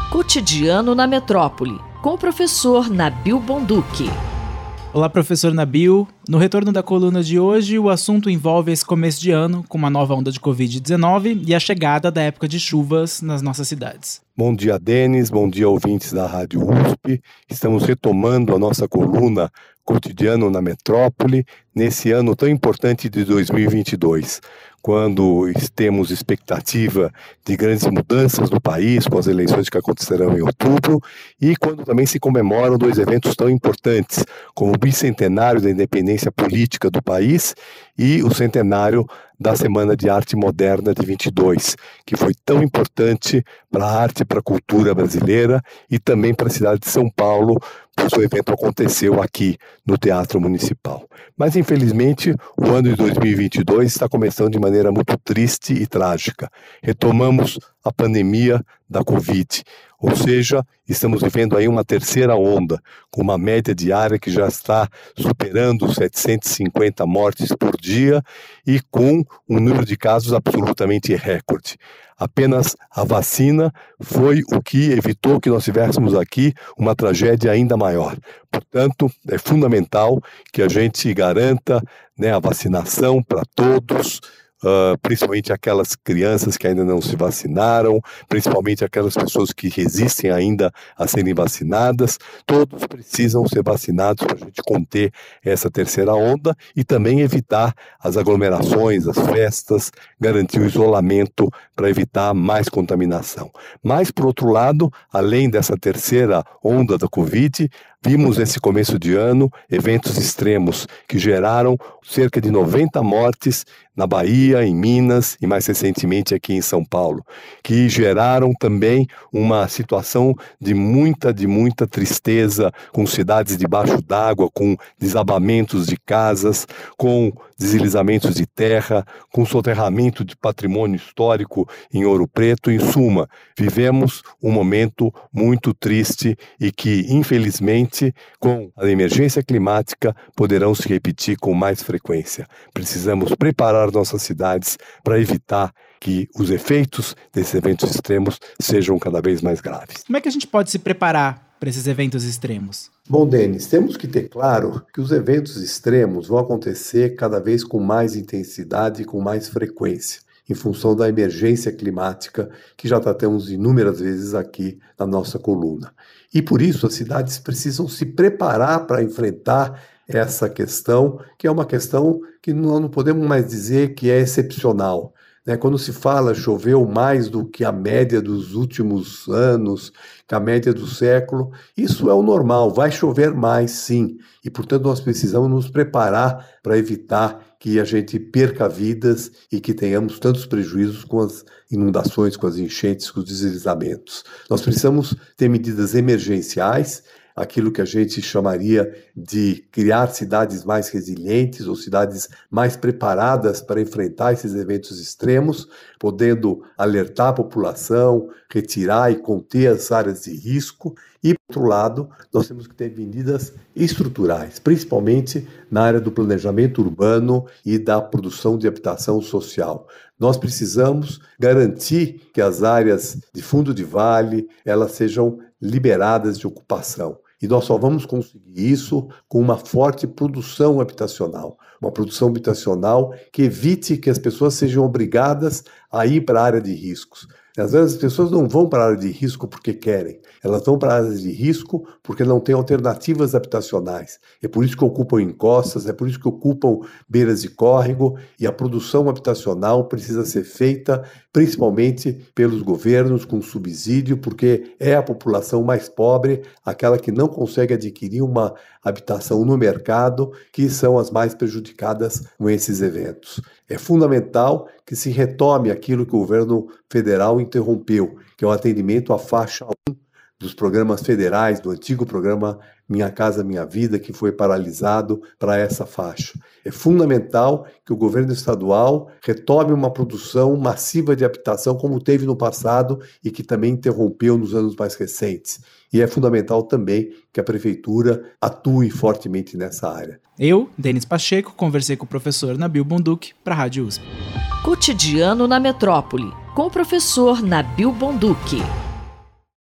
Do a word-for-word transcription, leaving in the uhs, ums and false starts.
Cotidiano na Metrópole, com o professor Nabil Bonduki. Olá, professor Nabil. No retorno da coluna de hoje, o assunto envolve esse começo de ano, com uma nova onda de covid dezenove e a chegada da época de chuvas nas nossas cidades. Bom dia, Denis. Bom dia, ouvintes da Rádio U S P. Estamos retomando a nossa coluna Cotidiano na Metrópole, nesse ano tão importante de dois mil e vinte e dois, quando temos expectativa de grandes mudanças no país, com as eleições que acontecerão em outubro, e quando também se comemoram dois eventos tão importantes, como o bicentenário da independência política do país e o centenário da Semana de Arte Moderna de vinte e dois, que foi tão importante para a arte e para a cultura brasileira e também para a cidade de São Paulo, pois o evento aconteceu aqui no Teatro Municipal. Mas, infelizmente, o ano de dois mil e vinte e dois está começando de maneira muito triste e trágica. Retomamos a pandemia da Covid, ou seja, estamos vivendo aí uma terceira onda, com uma média diária que já está superando setecentas e cinquenta mortes por dia e com um número de casos absolutamente recorde. Apenas a vacina foi o que evitou que nós tivéssemos aqui uma tragédia ainda maior. Portanto, é fundamental que a gente garanta, né, a vacinação para todos, Uh, principalmente aquelas crianças que ainda não se vacinaram, principalmente aquelas pessoas que resistem ainda a serem vacinadas. Todos precisam ser vacinados para a gente conter essa terceira onda e também evitar as aglomerações, as festas, garantir o isolamento para evitar mais contaminação. Mas, por outro lado, além dessa terceira onda da Covid, vimos nesse começo de ano eventos extremos que geraram cerca de noventa mortes na Bahia, em Minas e mais recentemente aqui em São Paulo, que geraram também uma situação de muita, de muita tristeza, com cidades debaixo d'água, com desabamentos de casas, com deslizamentos de terra, com soterramento de patrimônio histórico em Ouro Preto. Em suma, vivemos um momento muito triste e que, infelizmente, com a emergência climática, poderão se repetir com mais frequência. Precisamos preparar nossas cidades para evitar que os efeitos desses eventos extremos sejam cada vez mais graves. Como é que a gente pode se preparar para esses eventos extremos? Bom, Denis, temos que ter claro que os eventos extremos vão acontecer cada vez com mais intensidade e com mais frequência, em função da emergência climática que já tratamos inúmeras vezes aqui na nossa coluna. E por isso as cidades precisam se preparar para enfrentar essa questão, que é uma questão que nós não podemos mais dizer que é excepcional. Né? Quando se fala choveu mais do que a média dos últimos anos, que a média do século, isso é o normal, vai chover mais sim. E, portanto, nós precisamos nos preparar para evitar que a gente perca vidas e que tenhamos tantos prejuízos com as inundações, com as enchentes, com os deslizamentos. Nós precisamos ter medidas emergenciais, aquilo que a gente chamaria de criar cidades mais resilientes ou cidades mais preparadas para enfrentar esses eventos extremos, podendo alertar a população, retirar e conter as áreas de risco. E, por outro lado, nós temos que ter medidas estruturais, principalmente na área do planejamento urbano e da produção de habitação social. Nós precisamos garantir que as áreas de fundo de vale elas sejam liberadas de ocupação. E nós só vamos conseguir isso com uma forte produção habitacional. Uma produção habitacional que evite que as pessoas sejam obrigadas a ir para a área de riscos. Às vezes as pessoas não vão para a área de risco porque querem, elas vão para a área de risco porque não têm alternativas habitacionais. É por isso que ocupam encostas, é por isso que ocupam beiras de córrego, e a produção habitacional precisa ser feita principalmente pelos governos com subsídio, porque é a população mais pobre, aquela que não consegue adquirir uma habitação no mercado, que são as mais prejudicadas com esses eventos. É fundamental que se retome aquilo que o governo federal interrompeu, que é o atendimento à faixa um dos programas federais, do antigo programa Minha Casa Minha Vida, que foi paralisado para essa faixa. É fundamental que o governo estadual retome uma produção massiva de habitação, como teve no passado e que também interrompeu nos anos mais recentes. E é fundamental também que a prefeitura atue fortemente nessa área. Eu, Denis Pacheco, conversei com o professor Nabil Bonduki para a Rádio U S P. Cotidiano na Metrópole, com o professor Nabil Bonduki.